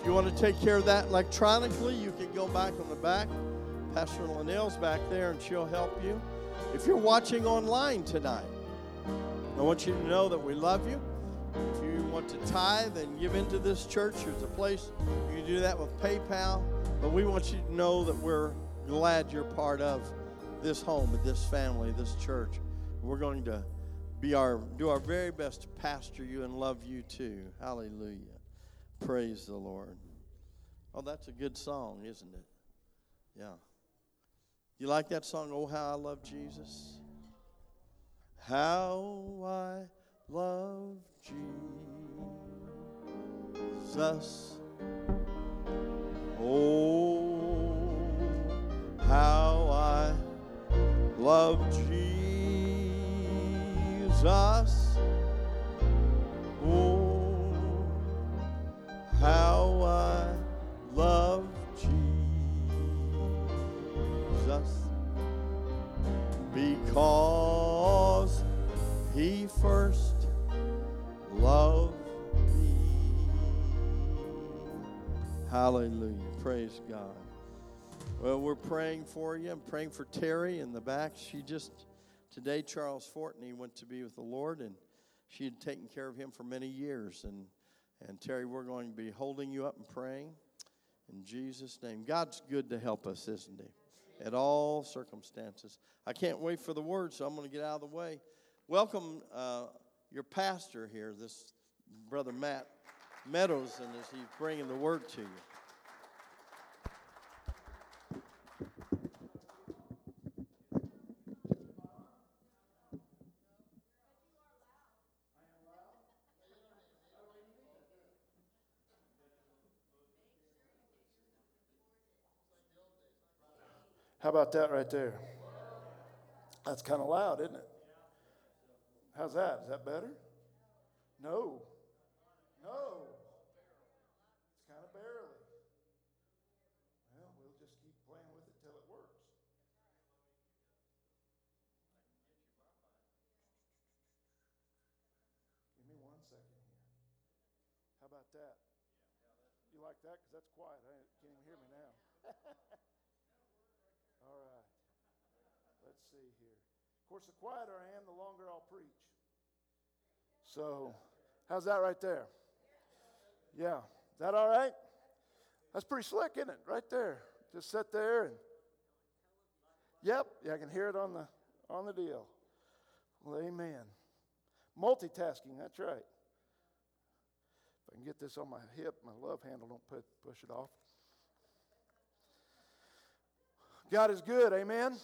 you want to take care of that electronically, you can go back on the back. Pastor Linnell's back there, and she'll help you. If you're watching online tonight, I want you to know that we love you. If you want to tithe and give into this church, there's a place you can do that with PayPal. But we want you to know that we're glad you're part of this home, this family, this church. We're going to do our very best to pastor you and love you too. Hallelujah. Praise the Lord. Oh, that's a good song, isn't it? Yeah. You like that song, Oh, How I Love Jesus? How I love Jesus. Oh, how I love Jesus. Oh, how I love Jesus. Because He first loved me. Hallelujah. Praise God. Well, we're praying for you. I'm praying for Terry in the back. Today, Charles Fortney went to be with the Lord, and she had taken care of him for many years. And Terry, we're going to be holding you up and praying in Jesus' name. God's good to help us, isn't He? At all circumstances. I can't wait for the word, so I'm going to get out of the way. Welcome your pastor here, this Brother Matt Meadows, and as he's bringing the word to you. How about that right there? That's kind of loud, isn't it? How's that? Is that better? No. It's kind of barely. Well, we'll just keep playing with it till it works. Give me 1 second here. How about that? You like that? Because that's quiet. I can't even hear me now. All right. Let's see here. Of course, the quieter I am, the longer I'll preach. So, how's that right there? Yeah. Is that all right? That's pretty slick, isn't it? Right there. Just sit there and yep, yeah, I can hear it on the deal. Well, amen. Multitasking, that's right. If I can get this on my hip, my love handle don't push it off. God is good, amen?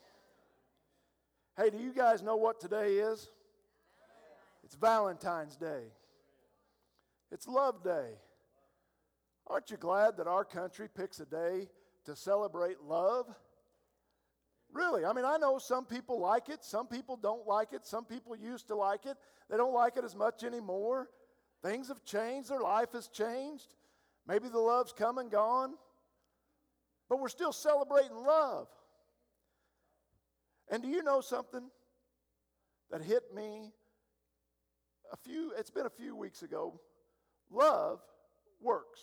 Hey, do you guys know what today is? It's Valentine's Day. It's Love Day. Aren't you glad that our country picks a day to celebrate love? Really, I mean, I know some people like it, some people don't like it, some people used to like it. They don't like it as much anymore. Things have changed, their life has changed. Maybe the love's come and gone. But we're still celebrating love. And do you know something that hit me it's been a few weeks ago? Love works.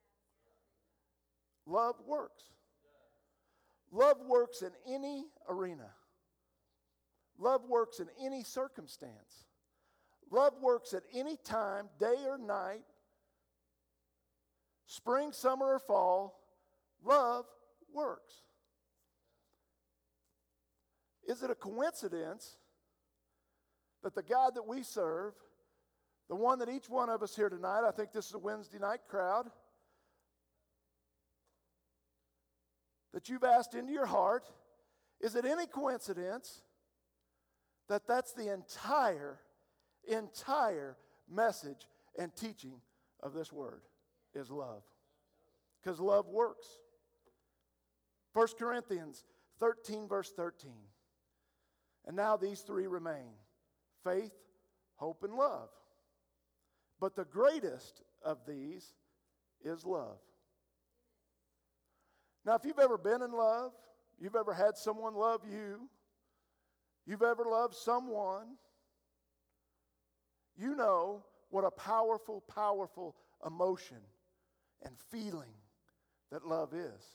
Love works. Love works in any arena. Love works in any circumstance. Love works at any time, day or night, spring, summer, or fall. Love works. Is it a coincidence that the God that we serve, the one that each one of us here tonight, I think this is a Wednesday night crowd, that you've asked into your heart, is it any coincidence that that's the entire message and teaching of this word is love? Because love works. 1 Corinthians 13, verse 13. And now these three remain: faith, hope, and love. But the greatest of these is love. Now, if you've ever been in love, you've ever had someone love you, you've ever loved someone, you know what a powerful, powerful emotion and feeling that love is.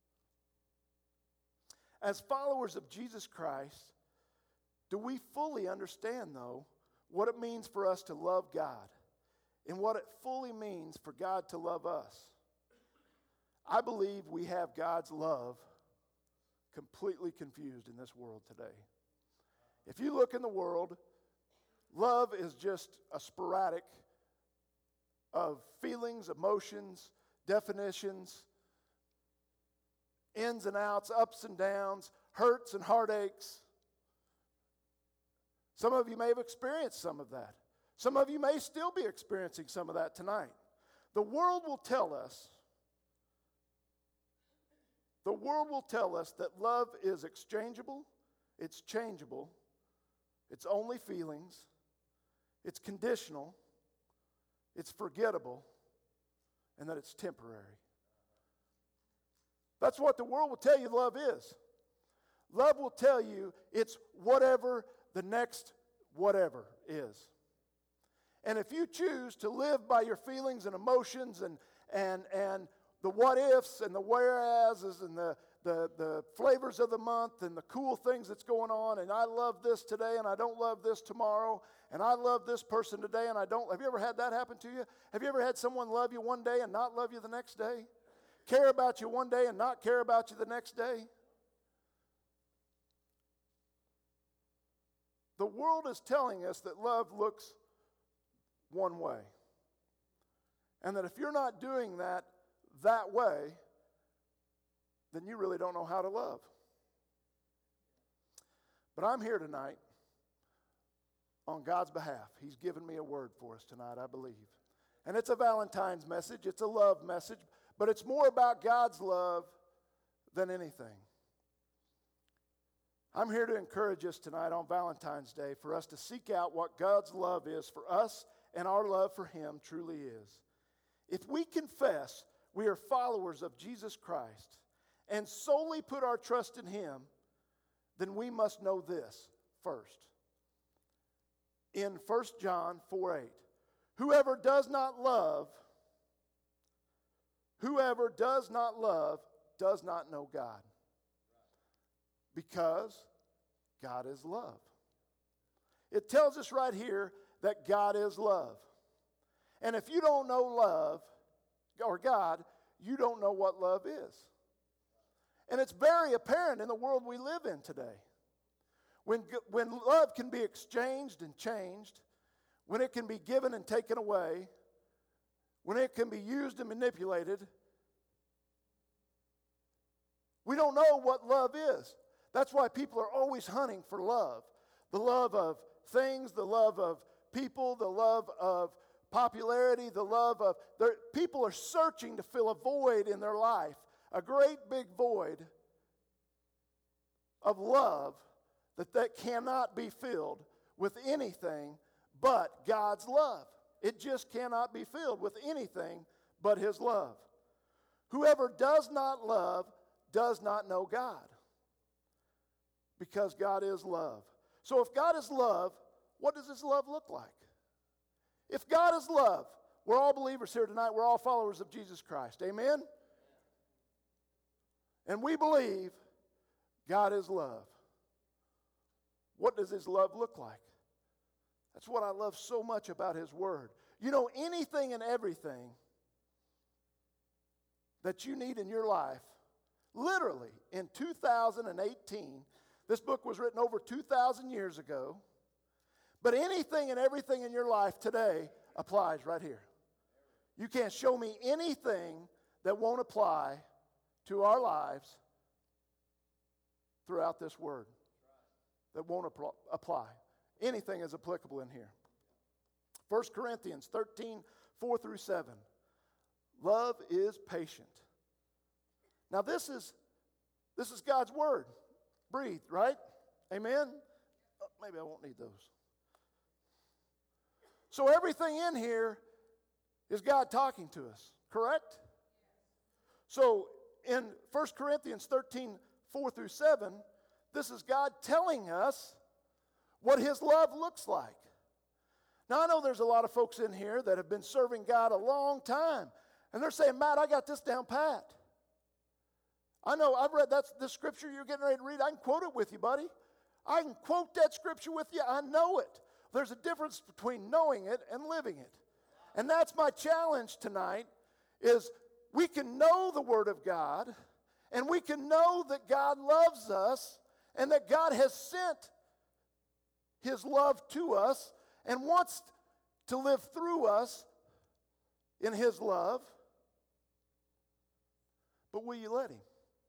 As followers of Jesus Christ, do we fully understand, though, what it means for us to love God and what it fully means for God to love us? I believe we have God's love completely confused in this world today. If you look in the world, love is just a sporadic of feelings, emotions, definitions, ins and outs, ups and downs, hurts and heartaches. Some of you may have experienced some of that. Some of you may still be experiencing some of that tonight. The world will tell us that love is exchangeable, it's changeable, it's only feelings, it's conditional, it's forgettable, and that it's temporary. That's what the world will tell you love is. Love will tell you it's whatever the next whatever is. And if you choose to live by your feelings and emotions and the what ifs and the whereases and the flavors of the month and the cool things that's going on, and I love this today and I don't love this tomorrow, and I love this person today and I don't. Have you ever had that happen to you? Have you ever had someone love you one day and not love you the next day? Care about you one day and not care about you the next day? The world is telling us that love looks one way. And that if you're not doing that way, then you really don't know how to love. But I'm here tonight on God's behalf. He's given me a word for us tonight, I believe. And it's a Valentine's message. It's a love message. But it's more about God's love than anything. I'm here to encourage us tonight on Valentine's Day for us to seek out what God's love is for us and our love for Him truly is. If we confess we are followers of Jesus Christ and solely put our trust in Him, then we must know this first. In 1 John 4:8, whoever does not love does not know God, because God is love. It tells us right here that God is love. And if you don't know love, or God, you don't know what love is. And it's very apparent in the world we live in today. When love can be exchanged and changed, when it can be given and taken away, when it can be used and manipulated, we don't know what love is. That's why people are always hunting for love. The love of things, the love of people, the love of popularity, the love of... People are searching to fill a void in their life, a great big void of love that cannot be filled with anything but God's love. It just cannot be filled with anything but His love. Whoever does not love does not know God, because God is love. So if God is love, what does His love look like? If God is love, we're all believers here tonight. We're all followers of Jesus Christ. Amen? And we believe God is love. What does His love look like? That's what I love so much about His Word. You know, anything and everything that you need in your life, literally in 2018, this book was written over 2,000 years ago, but anything and everything in your life today applies right here. You can't show me anything that won't apply to our lives throughout this Word. That won't apply. Anything is applicable in here. 1 Corinthians 13, 4 through 7. Love is patient. Now this is God's Word. Breathed, right? Amen? Oh, maybe I won't need those. So everything in here is God talking to us, correct? So in 1 Corinthians 13, 4 through 7, this is God telling us what His love looks like. Now I know there's a lot of folks in here that have been serving God a long time. And they're saying, Matt, I got this down pat. I know, I've read this scripture you're getting ready to read. I can quote it with you, buddy. I can quote that scripture with you. I know it. There's a difference between knowing it and living it. And that's my challenge tonight, is we can know the Word of God, and we can know that God loves us, and that God has sent His love to us and wants to live through us in His love. But will you let Him?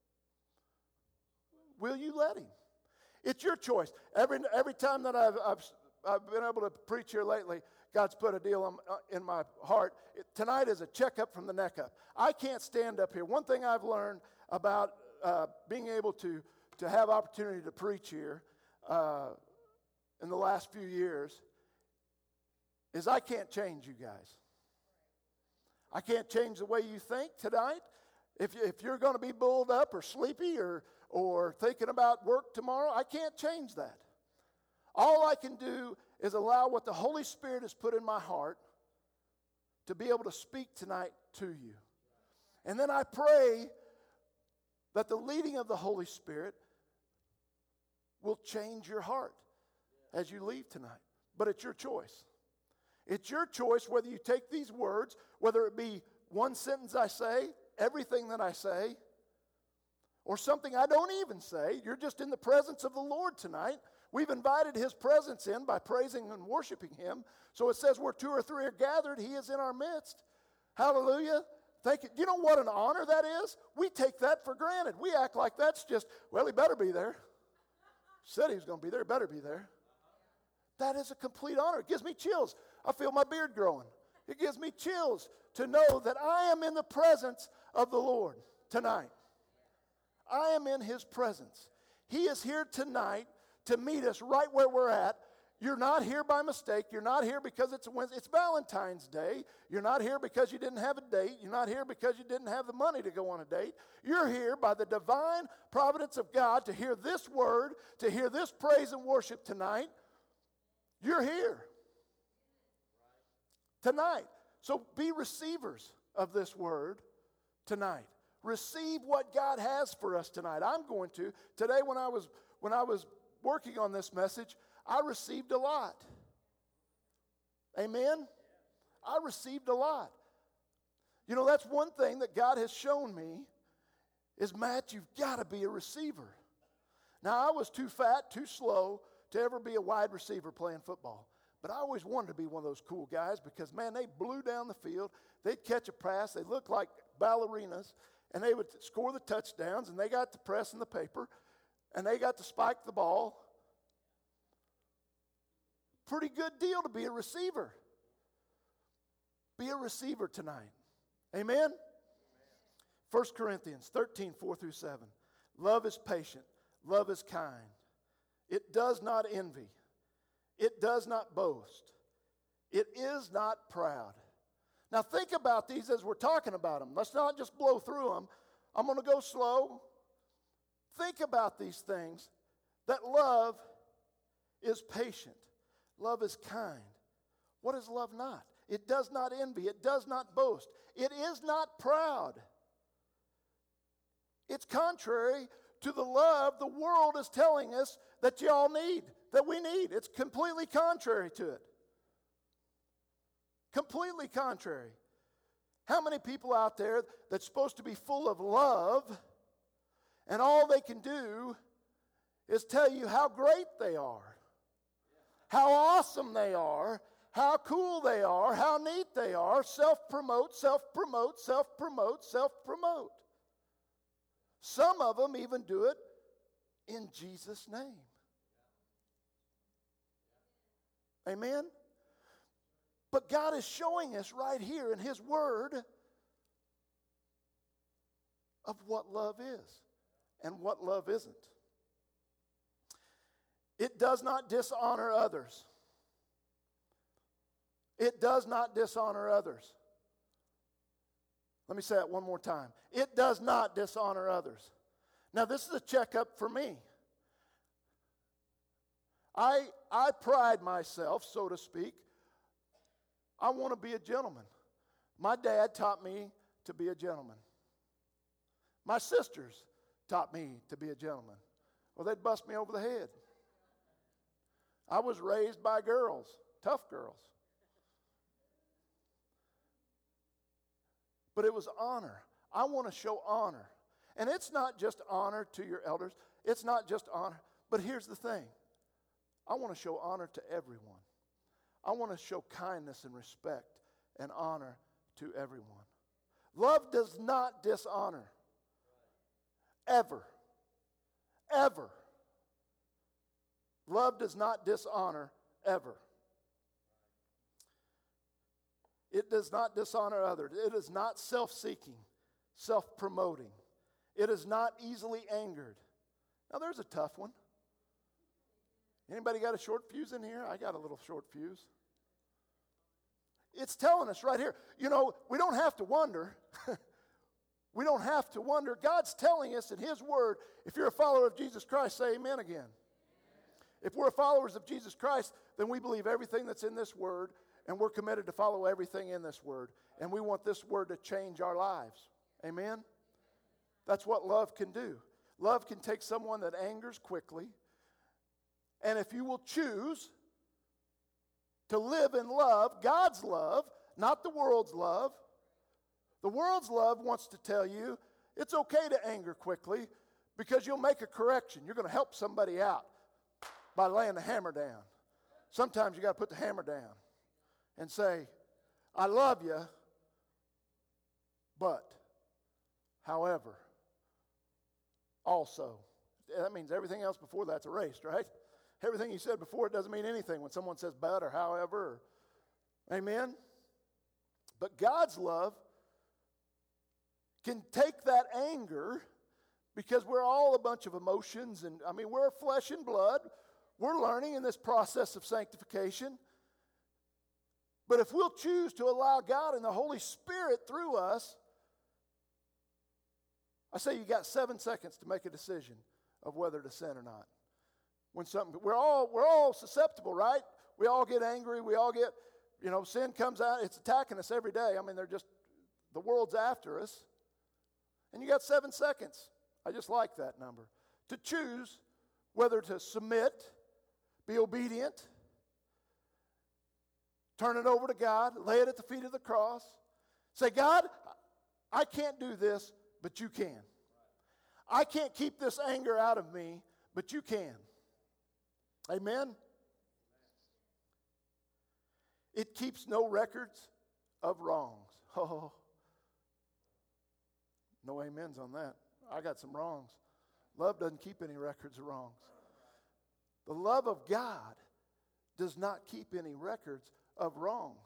Will you let Him? It's your choice. Every time that I've been able to preach here lately, God's put a deal in my heart. Tonight is a checkup from the neck up. I can't stand up here. One thing I've learned about being able to have opportunity to preach here in the last few years is I can't change you guys. I can't change the way you think tonight. If you're going to be bulled up or sleepy or thinking about work tomorrow, I can't change that. All I can do is allow what the Holy Spirit has put in my heart to be able to speak tonight to you. And then I pray that the leading of the Holy Spirit will change your heart as you leave tonight. But it's your choice. It's your choice whether you take these words, whether it be one sentence I say, everything that I say, or something I don't even say. You're just in the presence of the Lord tonight. We've invited His presence in by praising and worshiping Him. So it says where two or three are gathered, He is in our midst. Hallelujah. Thank you. You know what an honor that is? We take that for granted. We act like that's just, well, He better be there. Said He was going to be there, better be there. That is a complete honor. It gives me chills. I feel my beard growing. It gives me chills to know that I am in the presence of the Lord tonight. I am in His presence. He is here tonight to meet us right where we're at. You're not here by mistake. You're not here because it's Valentine's Day. You're not here because you didn't have a date. You're not here because you didn't have the money to go on a date. You're here by the divine providence of God to hear this word, to hear this praise and worship tonight. You're here tonight. So be receivers of this word tonight. Receive what God has for us tonight. I'm going to. Today when I was working on this message, I received a lot. Amen? I received a lot. You know, that's one thing that God has shown me is, Matt, you've got to be a receiver. Now, I was too fat, too slow to ever be a wide receiver playing football. But I always wanted to be one of those cool guys because, man, they blew down the field. They'd catch a pass. They looked like ballerinas. And they would score the touchdowns, and they got the press and the paper, and they got to spike the ball. Pretty good deal to be a receiver. Be a receiver tonight. Amen? 1 Corinthians 13, 4 through 7. Love is patient. Love is kind. It does not envy. It does not boast. It is not proud. Now think about these as we're talking about them. Let's not just blow through them. I'm going to go slow. Think about these things. That love is patient. Love is kind. What is love not? It does not envy. It does not boast. It is not proud. It's contrary to the love the world is telling us that y'all need, that we need. It's completely contrary to it. Completely contrary. How many people out there that's supposed to be full of love, and all they can do is tell you how great they are, how awesome they are, how cool they are, how neat they are, self-promote, self-promote, self-promote, self-promote. Some of them even do it in Jesus' name. Amen? But God is showing us right here in His Word of what love is and what love isn't. It does not dishonor others. It does not dishonor others. Let me say that one more time. It does not dishonor others. Now, this is a checkup for me. I pride myself, so to speak. I want to be a gentleman. My dad taught me to be a gentleman. My sisters taught me to be a gentleman. Well, they'd bust me over the head. I was raised by girls, tough girls. But it was honor. I want to show honor. And it's not just honor to your elders. It's not just honor. But here's the thing. I want to show honor to everyone. I want to show kindness and respect and honor to everyone. Love does not dishonor. Ever. Ever. Love does not dishonor ever. It does not dishonor others. It is not self-seeking, self-promoting. It is not easily angered. Now there's a tough one. Anybody got a short fuse in here? I got a little short fuse. It's telling us right here. You know, we don't have to wonder. We don't have to wonder. God's telling us in His Word, if you're a follower of Jesus Christ, say amen again. If we're followers of Jesus Christ, then we believe everything that's in this Word, and we're committed to follow everything in this Word. And we want this Word to change our lives. Amen? That's what love can do. Love can take someone that angers quickly, and if you will choose to live in love, God's love, not the world's love. The world's love wants to tell you it's okay to anger quickly because you'll make a correction. You're going to help somebody out by laying the hammer down. Sometimes you got to put the hammer down and say, I love you, but, however, also. That means everything else before that's erased, right? Everything you said before, it doesn't mean anything when someone says but or however. Amen? But God's love can take that anger, because we're all a bunch of emotions, and we're flesh and blood. We're learning in this process of sanctification. But if we'll choose to allow God and the Holy Spirit through us, I say you got 7 seconds to make a decision of whether to sin or not. When something, we're all susceptible, right? We all get angry. We all get, sin comes out. It's attacking us every day. The world's after us. And you got 7 seconds. I just like that number. To choose whether to submit, be obedient, turn it over to God, lay it at the feet of the cross. Say, God, I can't do this, but you can. I can't keep this anger out of me, but you can. Amen? It keeps no records of wrongs. Oh, no amens on that. I got some wrongs. Love doesn't keep any records of wrongs. The love of God does not keep any records of wrongs.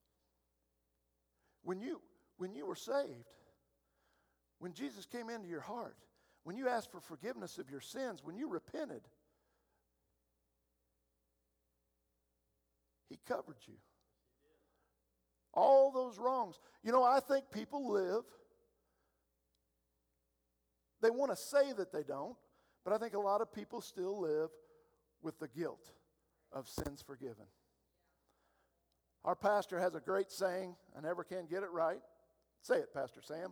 When you were saved, when Jesus came into your heart, when you asked for forgiveness of your sins, when you repented, He covered you. All those wrongs. I think people live, they want to say that they don't, but I think a lot of people still live with the guilt of sins forgiven. Our pastor has a great saying. I never can get it right. Say it, Pastor Sam.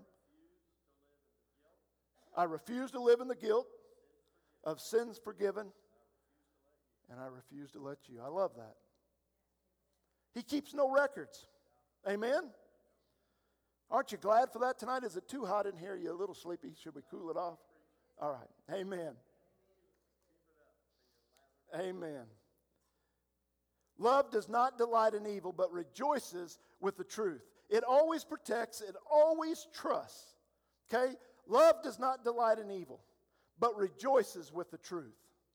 I refuse to live in the guilt of sins forgiven, and I refuse to let you. I love that. He keeps no records. Amen? Aren't you glad for that tonight? Is it too hot in here? Are you a little sleepy? Should we cool it off? All right. Amen. Amen. Love does not delight in evil, but rejoices with the truth. It always protects. It always trusts. Okay? Love does not delight in evil, but rejoices with the truth.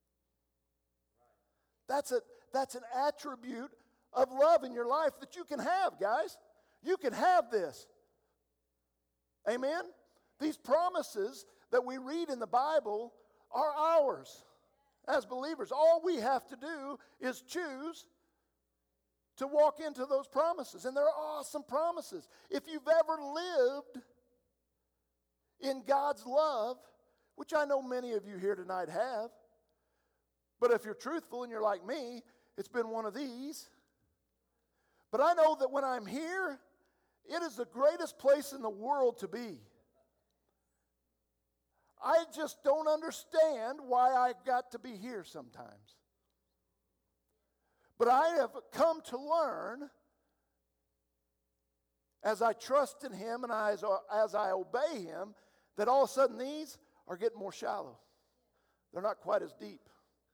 That's an attribute of love in your life that you can have, guys. You can have this. Amen? These promises that we read in the Bible are ours as believers. All we have to do is choose to walk into those promises. And they're awesome promises. If you've ever lived in God's love, which I know many of you here tonight have, but if you're truthful and you're like me, it's been one of these. But I know that when I'm here It is the greatest place in the world to be. I just don't understand why I got to be here sometimes. But I have come to learn, as I trust in Him and as I obey Him, that all of a sudden these are getting more shallow. They're not quite as deep.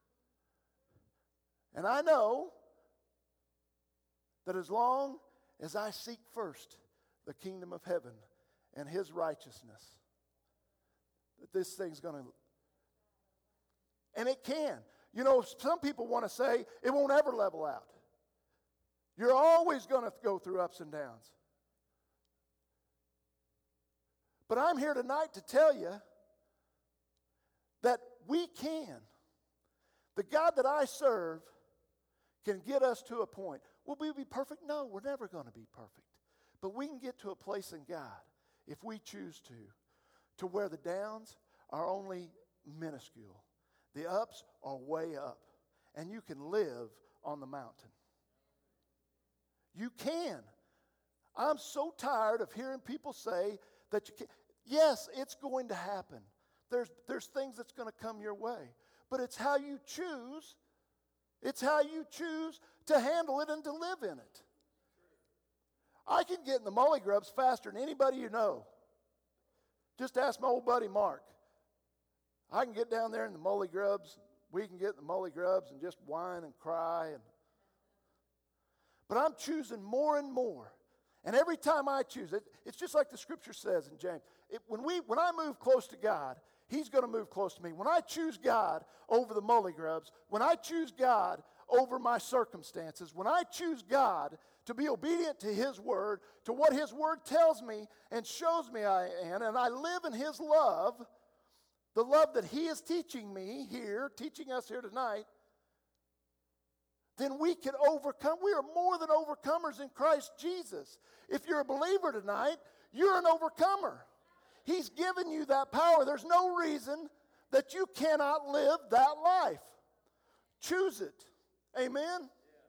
And I know that as long as I seek first the kingdom of heaven and His righteousness, that this thing's going to... And it can. You know, some people want to say it won't ever level out. You're always going to go through ups and downs. But I'm here tonight to tell you that we can. The God that I serve can get us to a point. Will we be perfect? No, we're never going to be perfect. But we can get to a place in God, if we choose to where the downs are only minuscule. The ups are way up. And you can live on the mountain. You can. I'm so tired of hearing people say that you can't. Yes, it's going to happen. There's things that's going to come your way. But it's how you choose. It's how you choose to handle it and to live in it. I can get in the mully grubs faster than anybody you know. Just ask my old buddy Mark. I can get down there in the mully grubs. We can get in the mully grubs and just whine and cry. But I'm choosing more and more. And every time I choose it, it's just like the scripture says in James. When I move close to God, He's going to move close to me. When I choose God over the mully grubs, when I choose God over my circumstances, when I choose God to be obedient to His word, to what His word tells me and shows me I am, and I live in His love, the love that He is teaching me here, teaching us here tonight, then we can overcome. We are more than overcomers in Christ Jesus. If you're a believer tonight, you're an overcomer. He's given you that power. There's no reason that you cannot live that life. Choose it. Amen?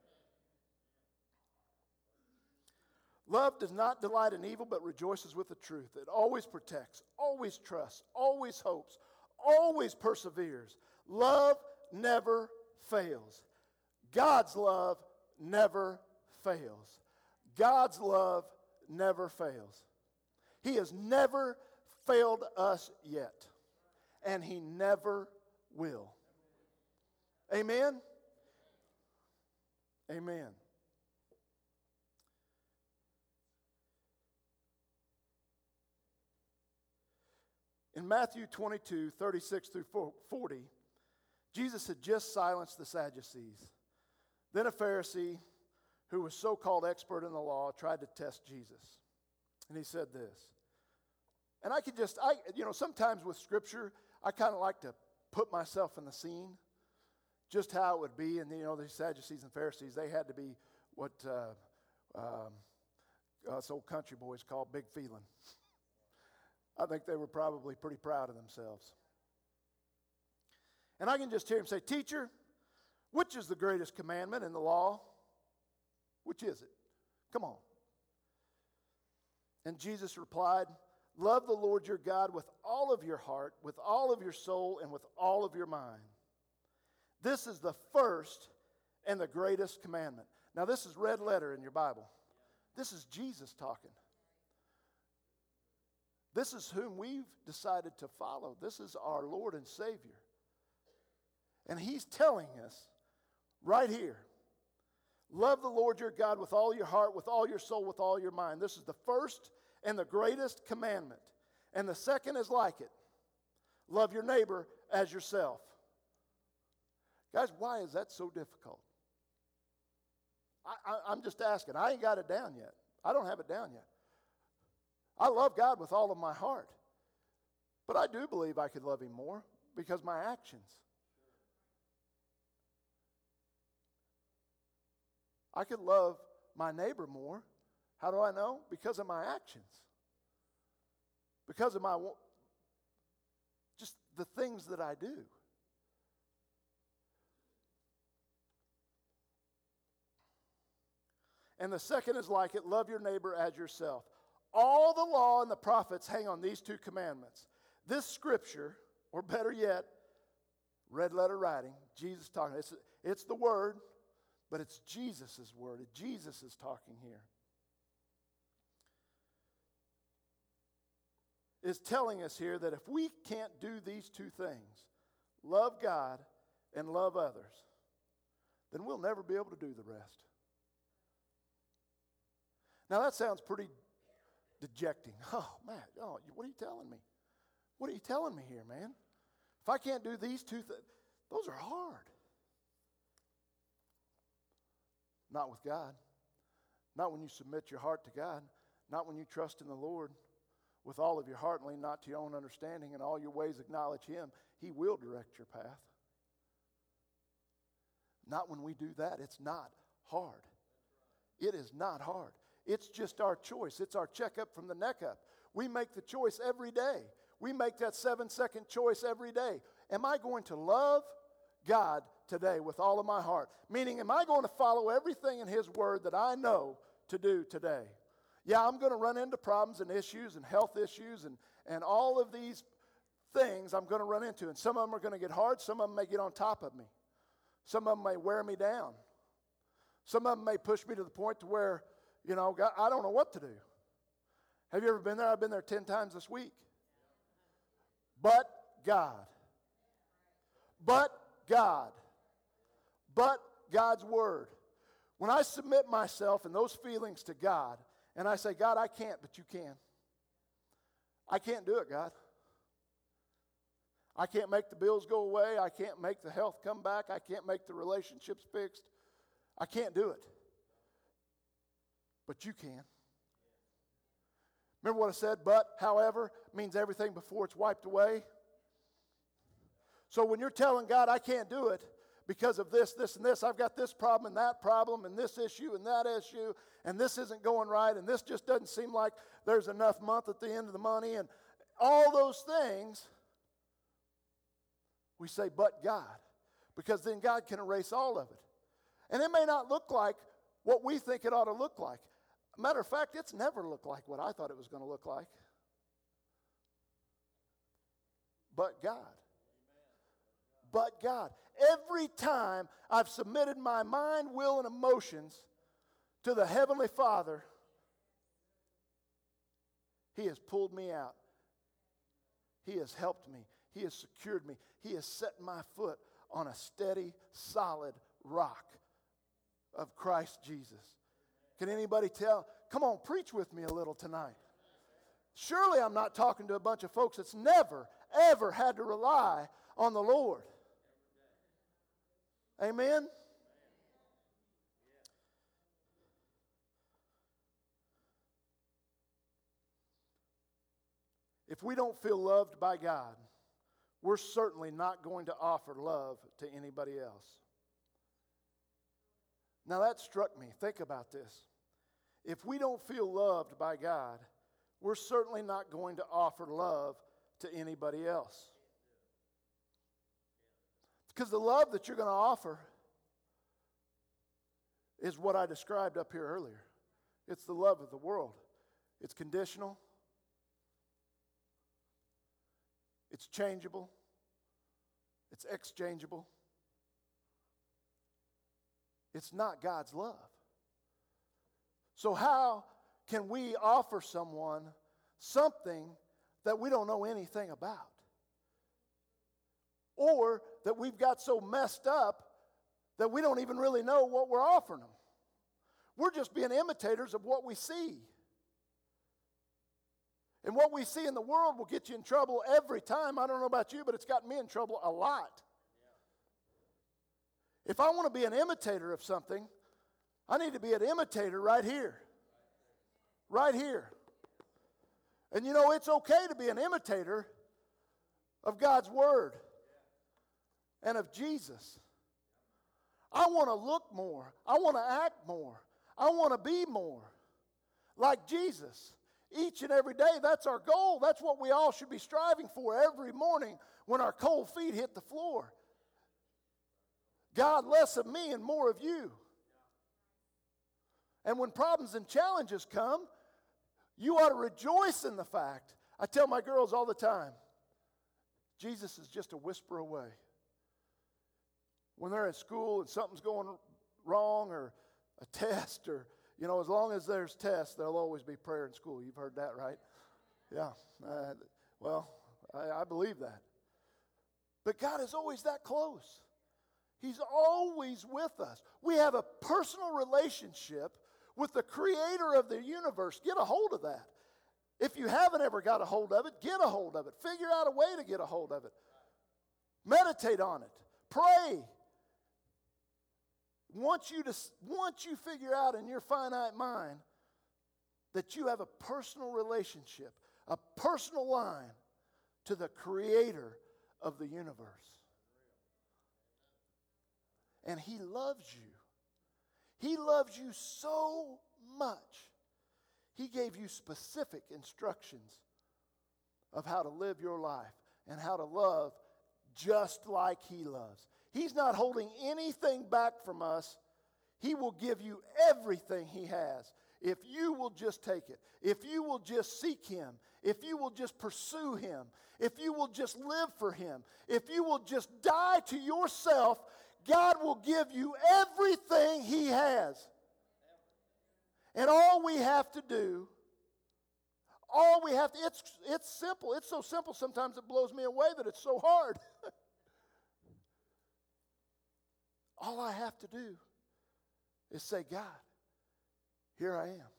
Love does not delight in evil, but rejoices with the truth. It always protects, always trusts, always hopes, always perseveres. Love never fails. God's love never fails. God's love never fails. He has never failed us yet, and He never will. Amen? Amen. In Matthew 22, 36 through 40, Jesus had just silenced the Sadducees. Then a Pharisee, who was so-called expert in the law, tried to test Jesus. And he said this. And sometimes with Scripture, I kind of like to put myself in the scene, just how it would be. And, these Sadducees and Pharisees, they had to be what us old country boys call big feeling. I think they were probably pretty proud of themselves. And I can just hear him say, "Teacher, which is the greatest commandment in the law? Which is it? Come on." And Jesus replied, "Love the Lord your God with all of your heart, with all of your soul, and with all of your mind. This is the first and the greatest commandment." Now, this is red letter in your Bible. This is Jesus talking. This is whom we've decided to follow. This is our Lord and Savior. And He's telling us right here, love the Lord your God with all your heart, with all your soul, with all your mind. This is the first and the greatest commandment. And the second is like it. Love your neighbor as yourself. Guys, why is that so difficult? I'm just asking. I ain't got it down yet. I don't have it down yet. I love God with all of my heart. But I do believe I could love Him more because my actions. I could love my neighbor more. How do I know? Because of my actions. Because of just the things that I do. And the second is like it, love your neighbor as yourself. All the law and the prophets hang on these two commandments. This scripture, or better yet, red letter writing, Jesus talking. It's the word, but it's Jesus' word. Jesus is talking here. Is telling us here that if we can't do these two things, love God and love others, then we'll never be able to do the rest. Now that sounds pretty dejecting. Oh, Matt, what are you telling me? What are you telling me here, man? If I can't do these two things, those are hard. Not with God. Not when you submit your heart to God. Not when you trust in the Lord with all of your heart and lean not to your own understanding, and all your ways acknowledge Him. He will direct your path. Not when we do that. It's not hard. It is not hard. It's just our choice. It's our checkup from the neck up. We make the choice every day. We make that 7-second choice every day. Am I going to love God today with all of my heart? Meaning, am I going to follow everything in His Word that I know to do today? Yeah, I'm going to run into problems and issues and health issues and all of these things I'm going to run into. And some of them are going to get hard. Some of them may get on top of me. Some of them may wear me down. Some of them may push me to the point to where, God, I don't know what to do. Have you ever been there? I've been there 10 times this week. But God. But God. But God's Word. When I submit myself and those feelings to God, and I say, God, I can't, but you can. I can't do it, God. I can't make the bills go away. I can't make the health come back. I can't make the relationships fixed. I can't do it. But you can. Remember what I said? But, however, means everything before it's wiped away. So when you're telling God, I can't do it because of this, this, and this, I've got this problem and this issue and that issue, and this isn't going right, and this just doesn't seem like there's enough month at the end of the money, and all those things, we say, but God, because then God can erase all of it. And it may not look like what we think it ought to look like. Matter of fact, it's never looked like what I thought it was going to look like. But God. But God. Every time I've submitted my mind, will, and emotions to the Heavenly Father, He has pulled me out. He has helped me. He has secured me. He has set my foot on a steady, solid rock of Christ Jesus. Can anybody tell? Come on, preach with me a little tonight. Surely I'm not talking to a bunch of folks that's never, ever had to rely on the Lord. Amen? If we don't feel loved by God, we're certainly not going to offer love to anybody else. Now that struck me. Think about this. If we don't feel loved by God, we're certainly not going to offer love to anybody else. Because the love that you're going to offer is what I described up here earlier. It's the love of the world. It's conditional. It's changeable. It's exchangeable. It's not God's love. So how can we offer someone something that we don't know anything about? Or that we've got so messed up that we don't even really know what we're offering them. We're just being imitators of what we see. And what we see in the world will get you in trouble every time. I don't know about you, but it's gotten me in trouble a lot. If I want to be an imitator of something, I need to be an imitator right here. Right here. And you know, it's okay to be an imitator of God's Word and of Jesus. I want to look more. I want to act more. I want to be more like Jesus. Each and every day, that's our goal. That's what we all should be striving for every morning when our cold feet hit the floor. God, less of me and more of you. And when problems and challenges come, You ought to rejoice in the fact. I tell my girls all the time, Jesus is just a whisper away. When they're at school and something's going wrong or a test or, as long as there's tests, there'll always be prayer in school. You've heard that, right? Yeah. I believe that. But God is always that close. He's always with us. We have a personal relationship with the creator of the universe. Get a hold of that. If you haven't ever got a hold of it, get a hold of it. Figure out a way to get a hold of it. Meditate on it. Pray. Once you figure out in your finite mind that you have a personal relationship, a personal line to the creator of the universe. And he loves you. He loves you so much. He gave you specific instructions of how to live your life and how to love just like he loves. He's not holding anything back from us. He will give you everything he has if you will just take it, if you will just seek him, if you will just pursue him, if you will just live for him, if you will just die to yourself. God will give you everything he has. And all we have to do, it's simple. It's so simple sometimes it blows me away that it's so hard. All I have to do is say, God, here I am.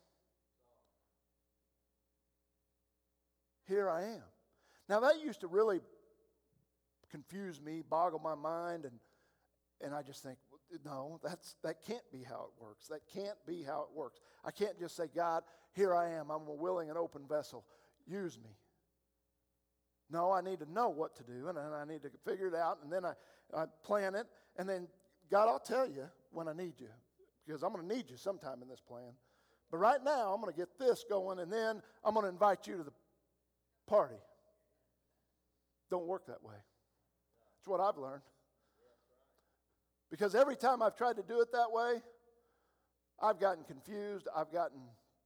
Here I am. Now that used to really confuse me, boggle my mind, and I just think, no, that can't be how it works. That can't be how it works. I can't just say, God, here I am. I'm a willing and open vessel. Use me. No, I need to know what to do, and then I need to figure it out, and then I plan it, and then, God, I'll tell you when I need you, because I'm going to need you sometime in this plan. But right now, I'm going to get this going, and then I'm going to invite you to the party. Don't work that way. That's what I've learned. Because every time I've tried to do it that way, I've gotten confused. I've gotten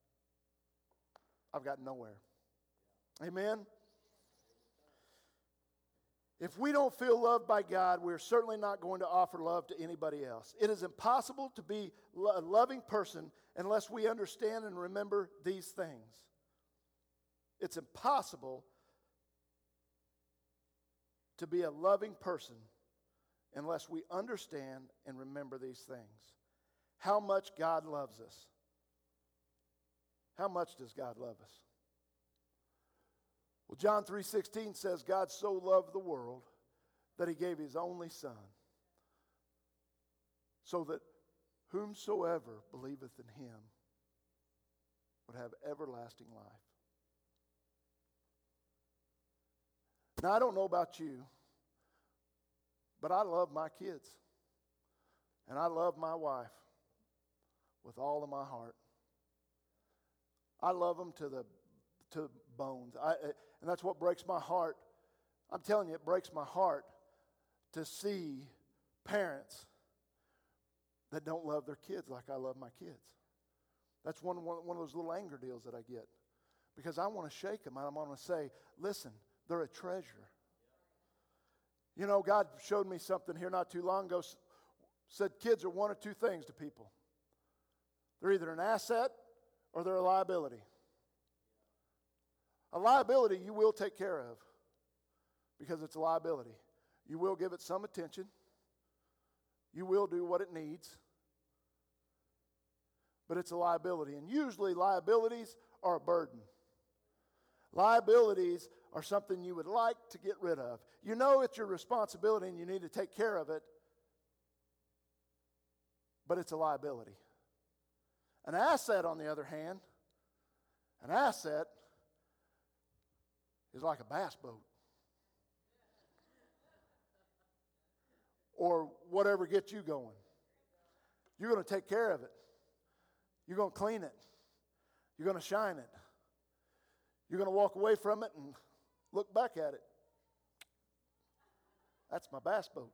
nowhere. Amen? If we don't feel loved by God, we're certainly not going to offer love to anybody else. It is impossible to be a loving person unless we understand and remember these things. It's impossible to be a loving person unless we understand and remember these things. How much God loves us. How much does God love us? Well, John 3:16 says, God so loved the world that he gave his only Son, so that whomsoever believeth in him would have everlasting life. Now, I don't know about you, but I love my kids. And I love my wife with all of my heart. I love them to bones. And that's what breaks my heart. I'm telling you, it breaks my heart to see parents that don't love their kids like I love my kids. That's one of those little anger deals that I get. Because I want to shake them. I want to say, listen, they're a treasure. You know, God showed me something here not too long ago. Said kids are one of two things to people. They're either an asset or they're a liability. A liability you will take care of because it's a liability. You will give it some attention. You will do what it needs. But it's a liability. And usually liabilities are a burden. Liabilities are something you would like to get rid of. You know it's your responsibility and you need to take care of it, but it's a liability. An asset, on the other hand, an asset is like a bass boat. Or whatever gets you going. You're going to take care of it. You're going to clean it. You're going to shine it. You're going to walk away from it and look back at it. That's my bass boat.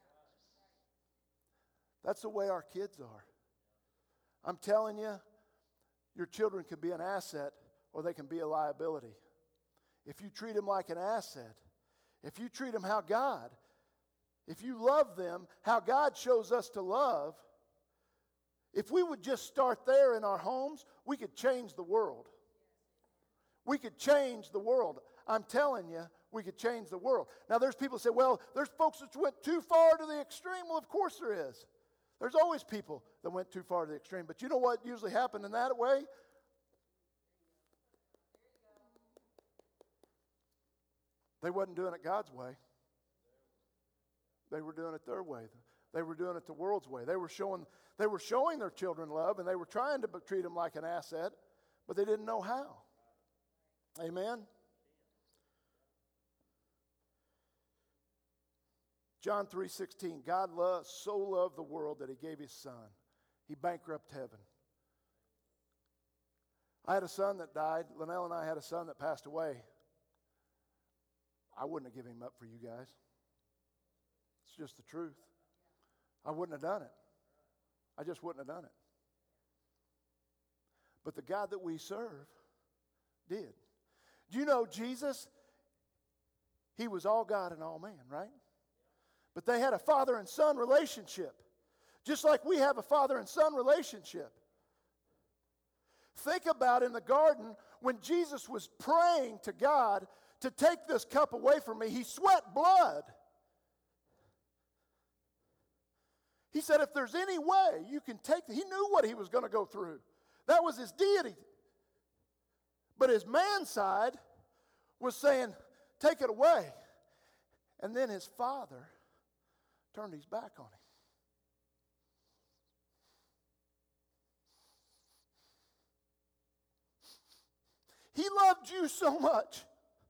That's the way our kids are. I'm telling you, your children can be an asset or they can be a liability. If you treat them like an asset, if you treat them if you love them how God shows us to love, if we would just start there in our homes, we could change the world. We could change the world. I'm telling you, we could change the world. Now, there's people who say, well, there's folks that went too far to the extreme. Well, of course there is. There's always people that went too far to the extreme. But you know what usually happened in that way? They wasn't doing it God's way. They were doing it their way. They were doing it the world's way. They were showing their children love, and they were trying to treat them like an asset, but they didn't know how. Amen? John 3:16, God so loved the world that he gave his son. He bankrupted heaven. I had a son that died. Linnell and I had a son that passed away. I wouldn't have given him up for you guys. It's just the truth. I wouldn't have done it. I just wouldn't have done it. But the God that we serve did. Do you know Jesus? He was all God and all man, right? But they had a father and son relationship. Just like we have a father and son relationship. Think about in the garden when Jesus was praying to God to take this cup away from me, he sweat blood. He said, if there's any way you can take it, he knew what he was going to go through. That was his deity. But his man side was saying, take it away. And then his father turned his back on him. He loved you so much.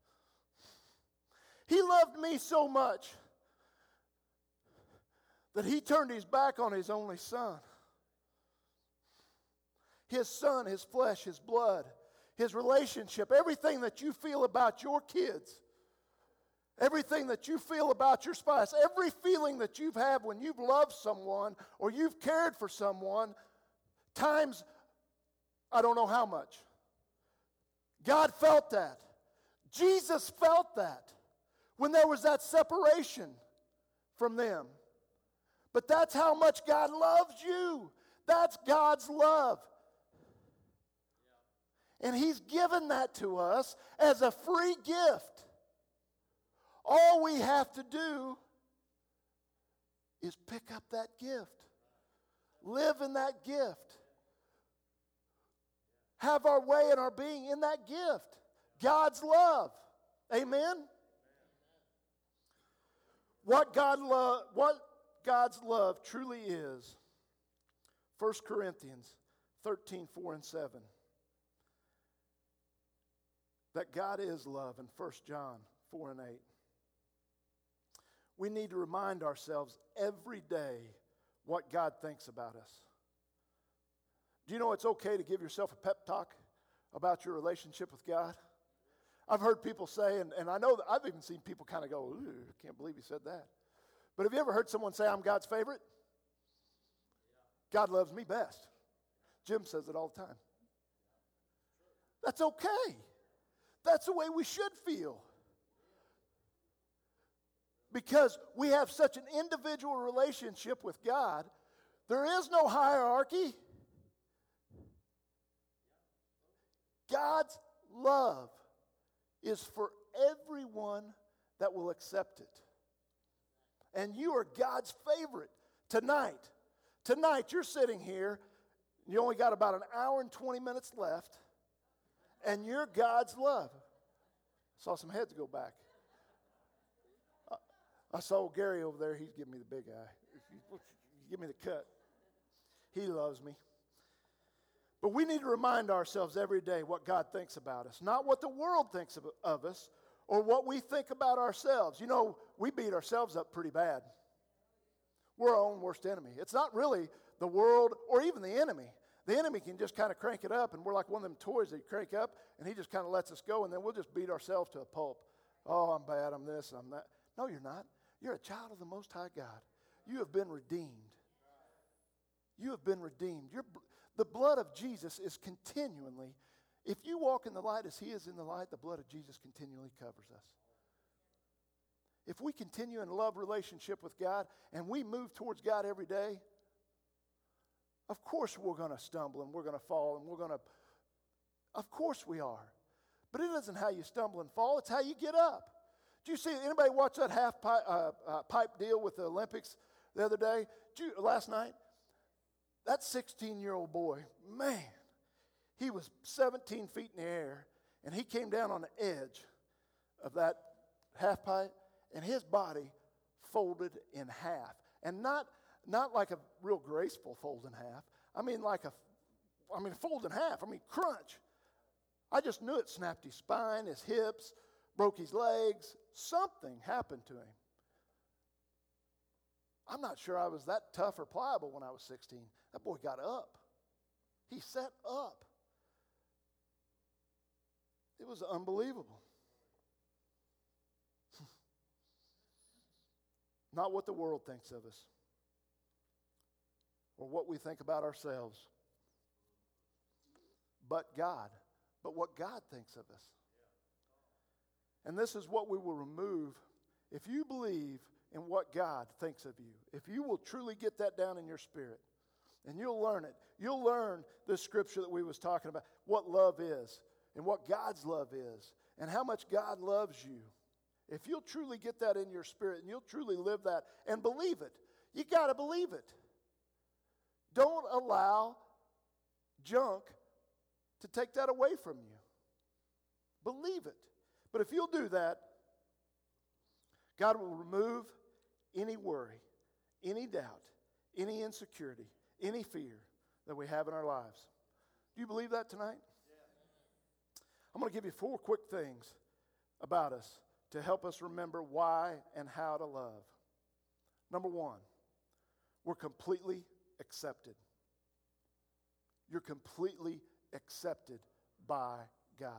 He loved me so much that he turned his back on his only son. His son, his flesh, his blood, his relationship, everything that you feel about your kids, everything that you feel about your spouse, every feeling that you've had when you've loved someone or you've cared for someone, times I don't know how much. God felt that. Jesus felt that when there was that separation from them. But that's how much God loves you. That's God's love. And he's given that to us as a free gift. All we have to do is pick up that gift. Live in that gift. Have our way and our being in that gift. God's love. Amen? What God's love truly is. 1 Corinthians 13:4-7. That God is love in 1 John 4:8. We need to remind ourselves every day what God thinks about us. Do you know it's okay to give yourself a pep talk about your relationship with God? I've heard people say, and I know that I've even seen people kind of go, ooh, I can't believe he said that. But have you ever heard someone say, I'm God's favorite? God loves me best. Jim says it all the time. That's okay. That's the way we should feel. Because we have such an individual relationship with God, there is no hierarchy. God's love is for everyone that will accept it. And you are God's favorite tonight. Tonight, you're sitting here, you only got about an hour and 20 minutes left, and you're God's love. I saw some heads go back. I saw Gary over there. He's giving me the big eye. Give me the cut. He loves me. But we need to remind ourselves every day what God thinks about us. Not what the world thinks of us or what we think about ourselves. You know, we beat ourselves up pretty bad. We're our own worst enemy. It's not really the world or even the enemy. The enemy can just kind of crank it up, and we're like one of them toys that you crank up, and he just kind of lets us go, and then we'll just beat ourselves to a pulp. Oh, I'm bad, I'm this, I'm that. No, you're not. You're a child of the Most High God. You have been redeemed. You have been redeemed. The blood of Jesus is continually If you walk in the light as he is in the light, the blood of Jesus continually covers us. If we continue in a love relationship with God and we move towards God every day, of course we're going to stumble and we're going to fall and of course we are. But it isn't how you stumble and fall, it's how you get up. Did you see, anybody watch that half pipe deal with the Olympics the other day? Last night? That 16-year-old boy, man, he was 17 feet in the air, and he came down on the edge of that half pipe, and his body folded in half. And not like a real graceful fold in half. I mean fold in half. Crunch. I just knew it snapped his spine, his hips, broke his legs. Something happened to him. I'm not sure I was that tough or pliable when I was 16. That boy got up. He sat up. It was unbelievable. Not what the world thinks of us or what we think about ourselves, but God. But what God thinks of us. And this is what we will remove if you believe in what God thinks of you. If you will truly get that down in your spirit, and you'll learn it. You'll learn this scripture that we was talking about, what love is, and what God's love is, and how much God loves you. If you'll truly get that in your spirit, and you'll truly live that, and believe it, you got to believe it. Don't allow junk to take that away from you. Believe it. But if you'll do that, God will remove any worry, any doubt, any insecurity, any fear that we have in our lives. Do you believe that tonight? I'm going to give you 4 quick things about us to help us remember why and how to love. Number 1, we're completely accepted. You're completely accepted by God.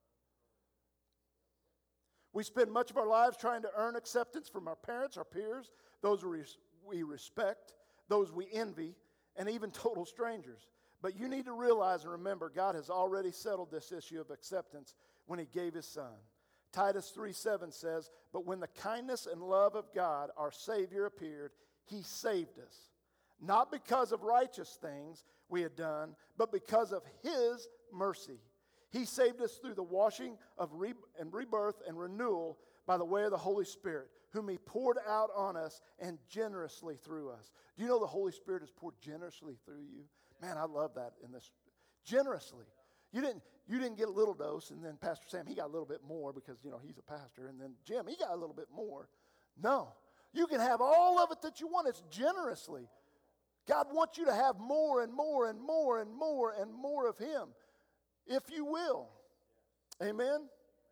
We spend much of our lives trying to earn acceptance from our parents, our peers, those we respect, those we envy, and even total strangers. But you need to realize and remember, God has already settled this issue of acceptance when he gave his son. Titus 3:7 says, "But when the kindness and love of God, our Savior, appeared, he saved us, not because of righteous things we had done, but because of his mercy. He saved us through the washing of rebirth and renewal by the way of the Holy Spirit, whom he poured out on us and generously through us." Do you know the Holy Spirit is poured generously through you? Man, I love that in this. Generously. You didn't get a little dose, and then Pastor Sam, he got a little bit more because, he's a pastor, and then Jim, he got a little bit more. No. You can have all of it that you want. It's generously. God wants you to have more and more and more and more and more of him, if you will. Amen?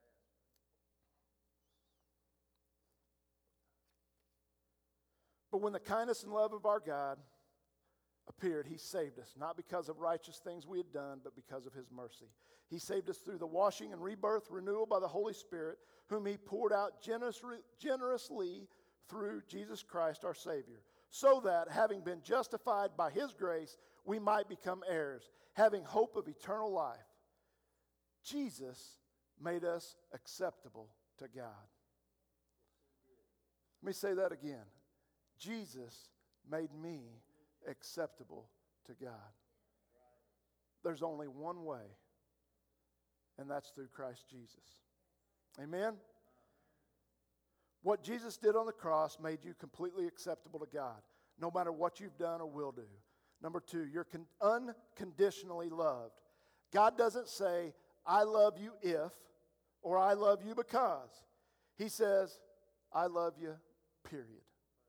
But when the kindness and love of our God appeared, he saved us, not because of righteous things we had done, but because of his mercy. He saved us through the washing and rebirth, renewal by the Holy Spirit, whom he poured out generously through Jesus Christ our Savior, so that, having been justified by his grace, we might become heirs, having hope of eternal life. Jesus made us acceptable to God. Let me say that again. Jesus made me acceptable to God. There's only one way, and that's through Christ Jesus. Amen? What Jesus did on the cross made you completely acceptable to God, no matter what you've done or will do. Number 2, you're unconditionally loved. God doesn't say, "I love you if," or "I love you because." He says, "I love you, period."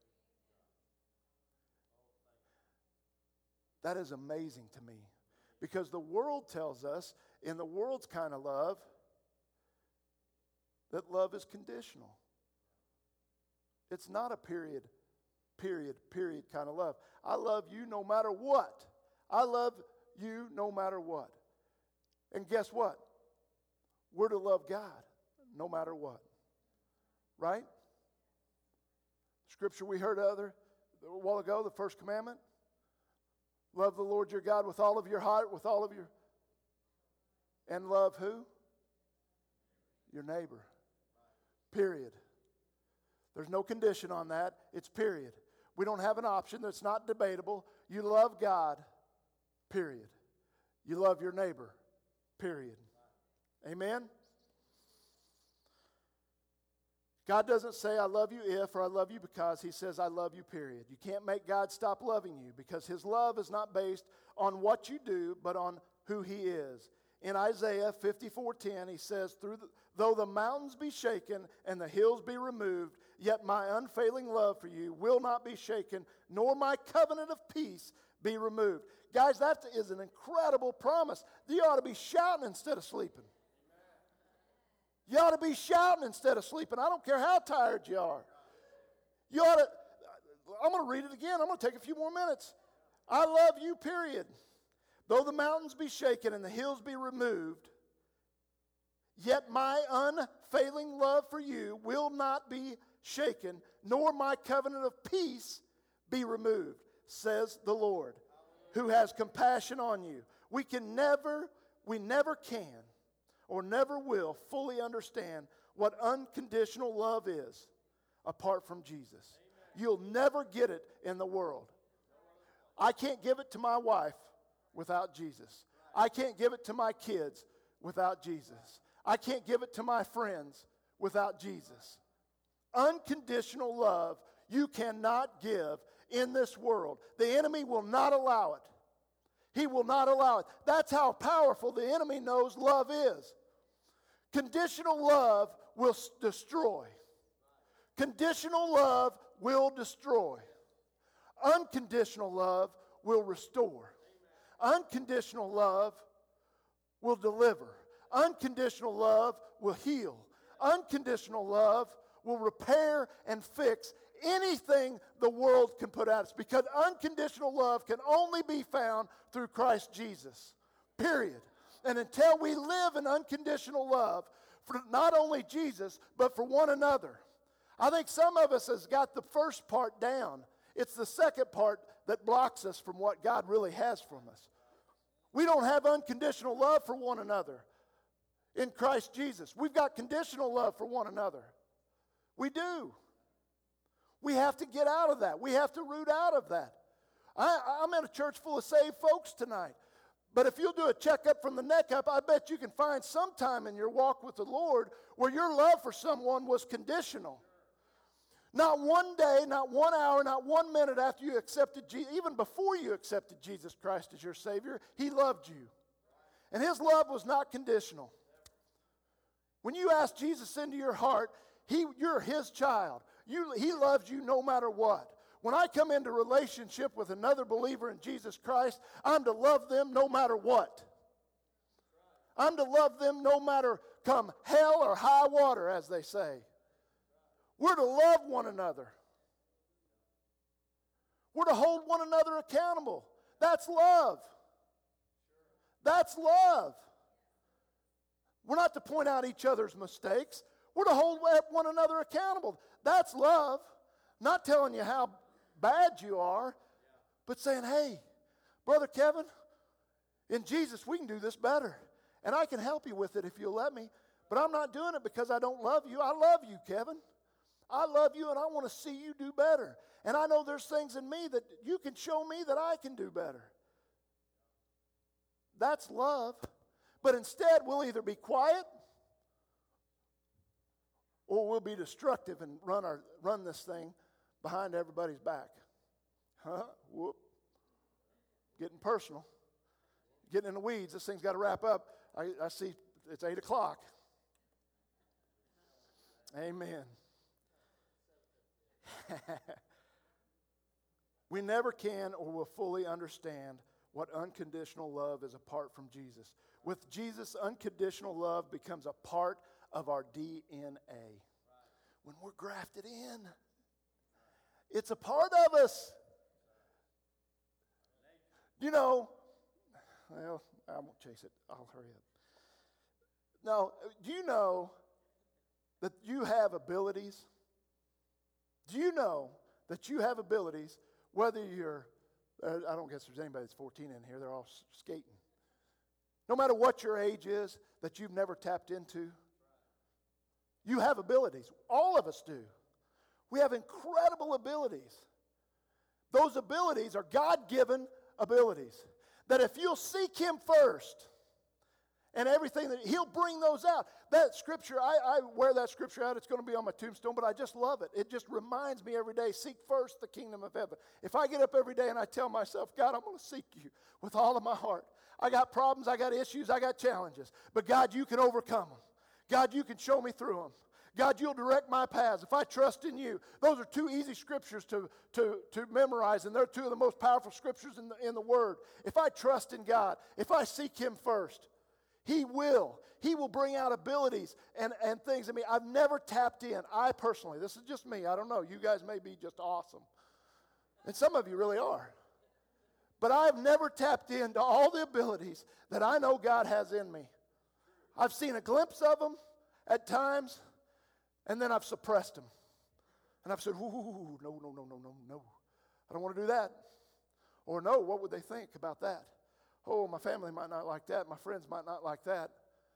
That is amazing to me, because the world tells us, in the world's kind of love, that love is conditional. It's not a period kind of love. I love you no matter what. I love you no matter what. And guess what? We're to love God no matter what. Right? Scripture we heard a while ago, the first commandment. Love the Lord your God with all of your heart, with all of your... And love who? Your neighbor. Period. There's no condition on that. It's period. We don't have an option that's not debatable. You love God. Period. You love your neighbor. Period. Amen? God doesn't say, I love you if, or I love you because. He says, I love you, period. You can't make God stop loving you because His love is not based on what you do, but on who He is. In Isaiah 54:10, He says, though the mountains be shaken and the hills be removed, yet my unfailing love for you will not be shaken, nor my covenant of peace be removed. Guys, that is an incredible promise. You ought to be shouting instead of sleeping. You ought to be shouting instead of sleeping. I don't care how tired you are. You ought to, I'm going to read it again. I'm going to take a few more minutes. I love you, period. Though the mountains be shaken and the hills be removed, yet my unfailing love for you will not be shaken, nor my covenant of peace be removed, says the Lord, who has compassion on you. We never can or never will fully understand what unconditional love is apart from Jesus. You'll never get it in the world. I can't give it to my wife without Jesus. I can't give it to my kids without Jesus. I can't give it to my friends without Jesus. Unconditional love you cannot give in this world. The enemy will not allow it. He will not allow it. That's how powerful the enemy knows love is. Conditional love will destroy. Conditional love will destroy. Unconditional love will restore. Unconditional love will deliver. Unconditional love will heal. Unconditional love will repair and fix anything the world can put at us, because unconditional love can only be found through Christ Jesus. Period. And until we live in unconditional love for not only Jesus, but for one another. I think some of us has got the first part down. It's the second part that blocks us from what God really has from us. We don't have unconditional love for one another in Christ Jesus. We've got conditional love for one another. We do. We have to get out of that. We have to root out of that. I'm in a church full of saved folks tonight. But if you'll do a checkup from the neck up, I bet you can find some time in your walk with the Lord where your love for someone was conditional. Not one day, not 1 hour, not 1 minute after you accepted Jesus, even before you accepted Jesus Christ as your Savior, He loved you. And His love was not conditional. When you ask Jesus into your heart, you're His child. He loves you no matter what. When I come into relationship with another believer in Jesus Christ, I'm to love them no matter what. I'm to love them no matter come hell or high water, as they say. We're to love one another. We're to hold one another accountable. That's love. That's love. We're not to point out each other's mistakes. We're to hold one another accountable. That's love. Not telling you how bad you are, but saying, hey, Brother Kevin, in Jesus we can do this better. And I can help you with it if you'll let me. But I'm not doing it because I don't love you. I love you, Kevin. I love you and I want to see you do better. And I know there's things in me that you can show me that I can do better. That's love. But instead we'll either be quiet or we'll be destructive and run this thing behind everybody's back. Whoop. Getting personal. Getting in the weeds. This thing's got to wrap up. I see it's 8 o'clock. Amen. We never can or will fully understand what unconditional love is apart from Jesus. With Jesus, unconditional love becomes a part of our DNA. When we're grafted in, it's a part of us. You know, well, I won't chase it. I'll hurry up. Now, do you know that you have abilities? Do you know that you have abilities, whether you're, I don't guess there's anybody that's 14 in here, they're all skating. No matter what your age is that you've never tapped into. You have abilities. All of us do. We have incredible abilities. Those abilities are God-given abilities. That if you'll seek Him first and everything, that He'll bring those out. That scripture, I wear that scripture out. It's going to be on my tombstone, but I just love it. It just reminds me every day, seek first the kingdom of heaven. If I get up every day and I tell myself, God, I'm going to seek you with all of my heart. I got problems, I got issues, I got challenges. But God, you can overcome them. God, you can show me through them. God, you'll direct my paths. If I trust in you. Those are two easy scriptures to memorize, and they're two of the most powerful scriptures in the Word. If I trust in God, if I seek Him first, He will. He will bring out abilities and things in me. I've never tapped in. I personally, this is just me. I don't know. You guys may be just awesome. And some of you really are. But I've never tapped into all the abilities that I know God has in me. I've seen a glimpse of them at times, and then I've suppressed them. And I've said, ooh, no. I don't want to do that. Or no, what would they think about that? Oh, my family might not like that. My friends might not like that.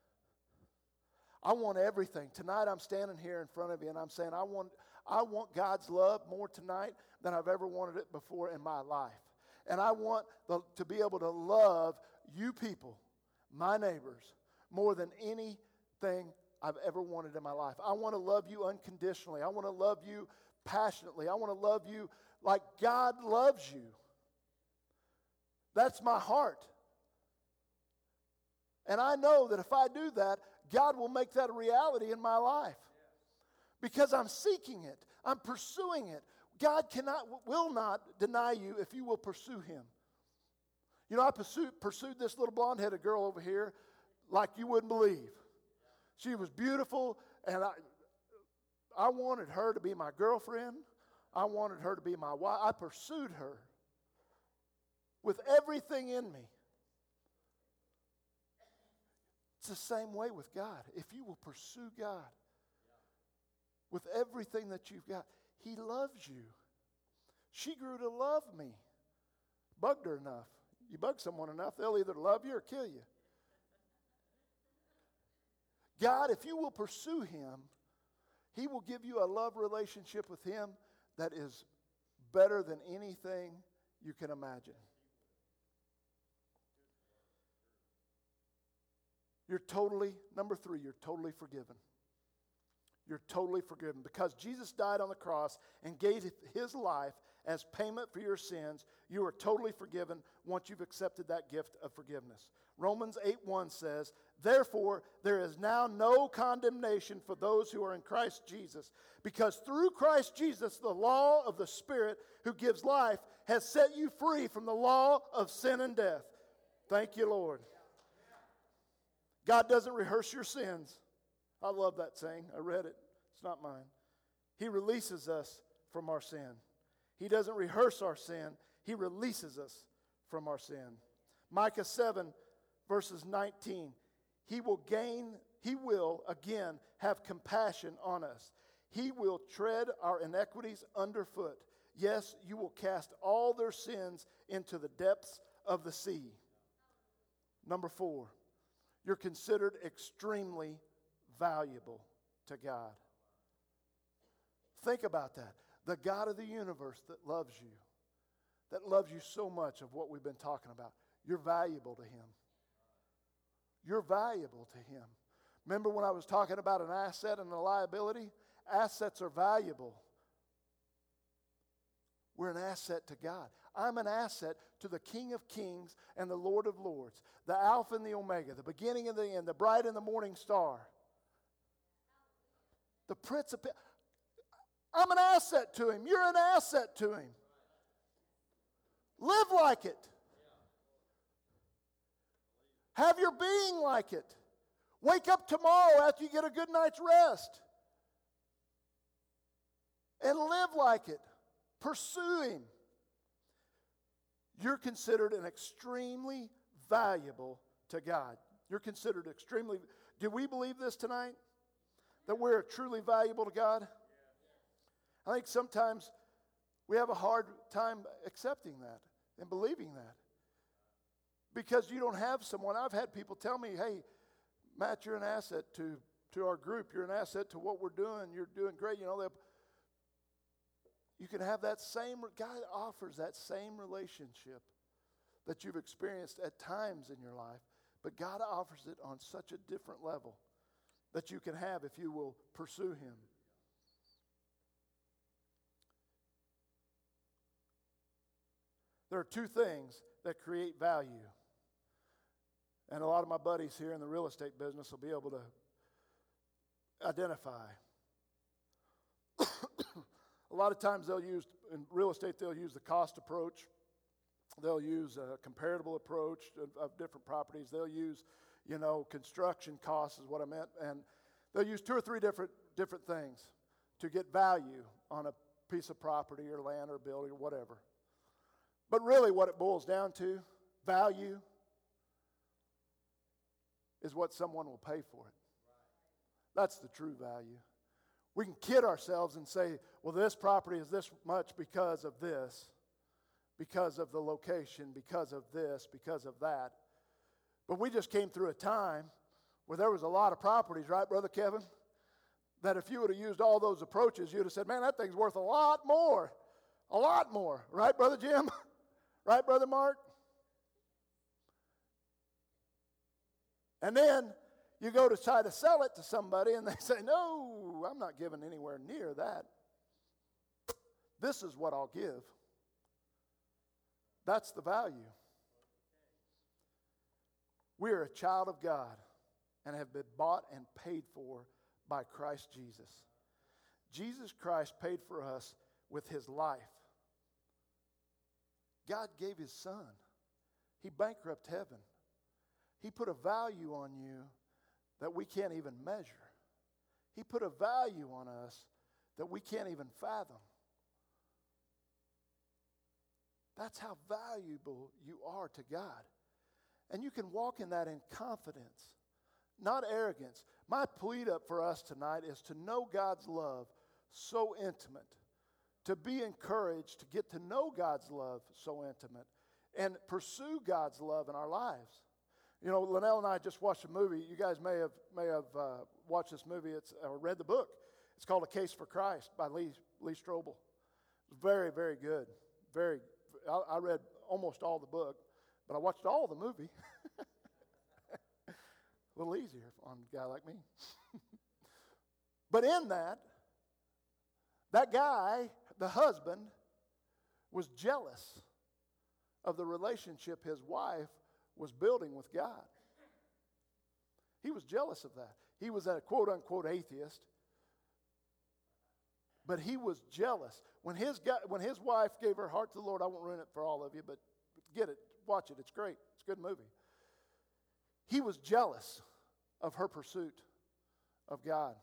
I want everything. Tonight I'm standing here in front of you and I'm saying I want God's love more tonight than I've ever wanted it before in my life. And I want to be able to love you people, my neighbors, more than anything I've ever wanted in my life. I want to love you unconditionally. I want to love you passionately. I want to love you like God loves you. That's my heart. And I know that if I do that, God will make that a reality in my life. Because I'm seeking it. I'm pursuing it. God will not deny you if you will pursue Him. You know, I pursued this little blonde-headed girl over here like you wouldn't believe. She was beautiful, and I wanted her to be my girlfriend. I wanted her to be my wife. I pursued her with everything in me. It's the same way with God. If you will pursue God with everything that you've got, He loves you. She grew to love me. Bugged her enough. You bug someone enough, they'll either love you or kill you. God, if you will pursue Him, He will give you a love relationship with Him that is better than anything you can imagine. Number 3, you're totally forgiven. You're totally forgiven. Because Jesus died on the cross and gave His life as payment for your sins, you are totally forgiven once you've accepted that gift of forgiveness. Romans 8:1 says, therefore, there is now no condemnation for those who are in Christ Jesus, because through Christ Jesus, the law of the Spirit who gives life has set you free from the law of sin and death. Thank you, Lord. God doesn't rehearse your sins. I love that saying. I read it. It's not mine. He releases us from our sin. He doesn't rehearse our sin. He releases us from our sin. Micah 7, verses 19. He will again have compassion on us. He will tread our iniquities underfoot. Yes, you will cast all their sins into the depths of the sea. Number 4. You're considered extremely valuable to God. Think about that. The God of the universe that loves you so much of what we've been talking about. You're valuable to Him. You're valuable to Him. Remember when I was talking about an asset and a liability? Assets are valuable. We're an asset to God. I'm an asset to the King of Kings and the Lord of Lords, the Alpha and the Omega, the beginning and the end, the bright and the morning star, the Prince of Peace. I'm an asset to Him. You're an asset to Him. Live like it. Have your being like it. Wake up tomorrow after you get a good night's rest and live like it. Pursue Him. You're considered an extremely valuable to God. You're considered extremely. Do we believe this tonight? That we're truly valuable to God? I think sometimes we have a hard time accepting that and believing that. Because you don't have someone. I've had people tell me, hey, Matt, you're an asset to our group. You're an asset to what we're doing. You're doing great. You know, you can have that same, God offers that same relationship that you've experienced at times in your life, but God offers it on such a different level that you can have if you will pursue Him. There are two things that create value. And a lot of my buddies here in the real estate business will be able to identify. A lot of times in real estate, they'll use the cost approach. They'll use a comparable approach of different properties. They'll use, construction costs is what I meant. And they'll use 2 or 3 different things to get value on a piece of property or land or building or whatever. But really what it boils down to, value, is what someone will pay for it. That's the true value. We can kid ourselves and say, well, this property is this much because of this, because of the location, because of this, because of that. But we just came through a time where there was a lot of properties, right, Brother Kevin? That if you would have used all those approaches, you'd have said, man, that thing's worth a lot more. A lot more. Right, Brother Jim? Right, Brother Mark? And then you go to try to sell it to somebody and they say, no, I'm not giving anywhere near that. This is what I'll give. That's the value. We are a child of God and have been bought and paid for by Christ Jesus. Jesus Christ paid for us with His life. God gave His Son. He bankrupted heaven. He put a value on you that we can't even measure. He put a value on us that we can't even fathom. That's how valuable you are to God. And you can walk in that in confidence, not arrogance. My plea up for us tonight is to know God's love so intimate, to be encouraged to get to know God's love so intimate, and pursue God's love in our lives. Linnell and I just watched a movie. You guys may have watched this movie or read the book. It's called A Case for Christ by Lee Strobel. Very, very good. I read almost all the book, but I watched all the movie. A little easier on a guy like me. But in that guy, the husband, was jealous of the relationship his wife was building with God. He was jealous of that. He was a quote-unquote atheist, but he was jealous. When his wife gave her heart to the Lord, I won't ruin it for all of you, but get it, watch it, it's great. It's a good movie. He was jealous of her pursuit of God.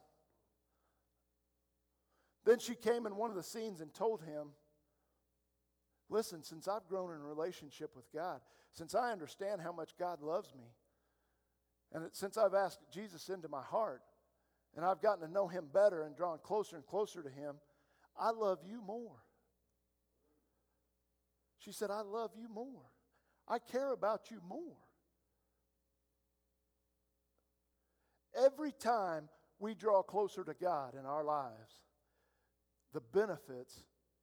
Then she came in one of the scenes and told him, listen, since I've grown in a relationship with God, since I understand how much God loves me, and since I've asked Jesus into my heart, and I've gotten to know Him better and drawn closer and closer to Him, I love you more. She said, I love you more. I care about you more. Every time we draw closer to God in our lives, the benefits,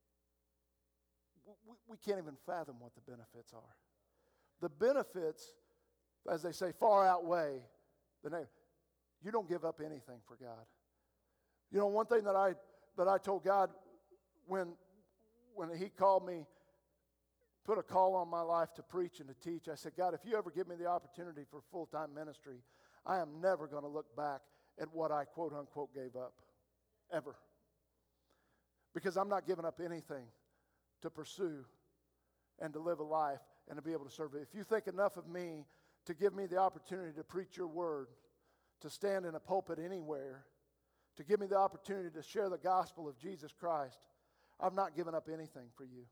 we can't even fathom what the benefits are. The benefits, as they say, far outweigh the negative. You don't give up anything for God. One thing that I told God when He called me, put a call on my life to preach and to teach, I said, God, if you ever give me the opportunity for full-time ministry, I am never going to look back at what I quote-unquote gave up, ever. Because I'm not giving up anything to pursue and to live a life and to be able to serve it. If you think enough of me to give me the opportunity to preach your word, to stand in a pulpit anywhere, to give me the opportunity to share the gospel of Jesus Christ, I've not given up anything for you.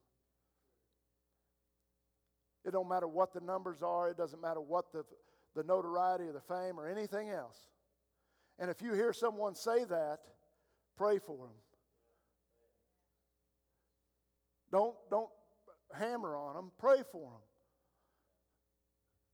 It don't matter what the numbers are. It doesn't matter what the notoriety or the fame or anything else. And if you hear someone say that, pray for them. Don't hammer on them. Pray for them.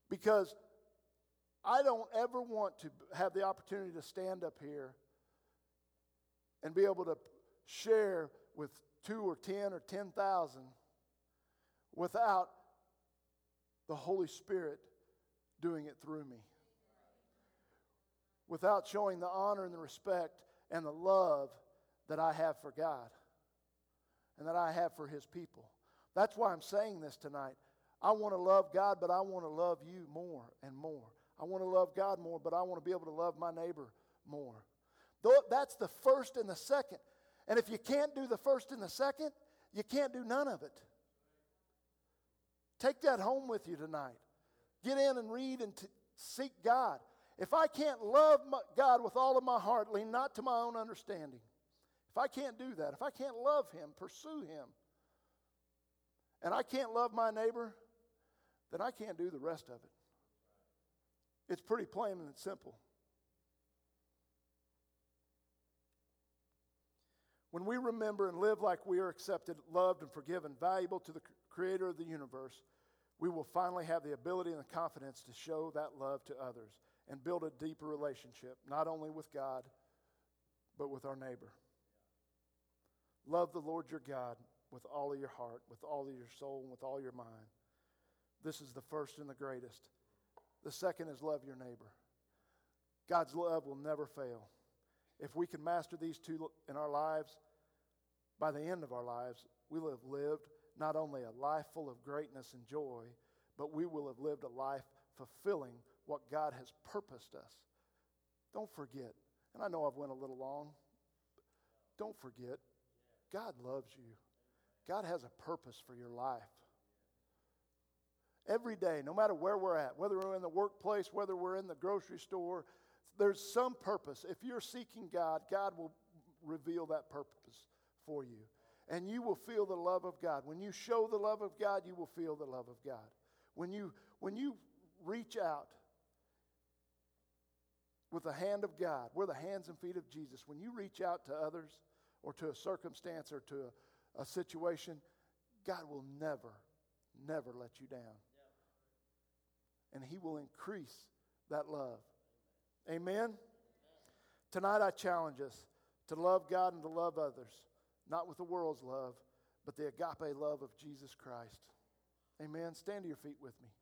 Because I don't ever want to have the opportunity to stand up here and be able to share with 2 or 10 or 10,000 without the Holy Spirit doing it through me. Without showing the honor and the respect and the love that I have for God and that I have for His people. That's why I'm saying this tonight. I want to love God, but I want to love you more and more. I want to love God more, but I want to be able to love my neighbor more. That's the first and the second. And if you can't do the first and the second, you can't do none of it. Take that home with you tonight. Get in and read and seek God. If I can't love God with all of my heart, lean not to my own understanding. If I can't do that, if I can't love Him, pursue Him, and I can't love my neighbor, then I can't do the rest of it. It's pretty plain and simple. When we remember and live like we are accepted, loved, and forgiven, valuable to the Creator of the universe, we will finally have the ability and the confidence to show that love to others and build a deeper relationship, not only with God, but with our neighbor. Love the Lord your God with all of your heart, with all of your soul, and with all your mind. This is the first and the greatest. The second is love your neighbor. God's love will never fail. If we can master these two in our lives, by the end of our lives, we will have lived not only a life full of greatness and joy, but we will have lived a life fulfilling what God has purposed us. Don't forget, and I know I've went a little long, don't forget, God loves you. God has a purpose for your life. Every day, no matter where we're at, whether we're in the workplace, whether we're in the grocery store, there's some purpose. If you're seeking God, God will reveal that purpose for you. And you will feel the love of God. When you show the love of God, you will feel the love of God. When you reach out with the hand of God, we're the hands and feet of Jesus. When you reach out to others or to a circumstance or to a situation, God will never let you down. And He will increase that love. Amen? Tonight I challenge us to love God and to love others, not with the world's love, but the agape love of Jesus Christ. Amen? Stand to your feet with me.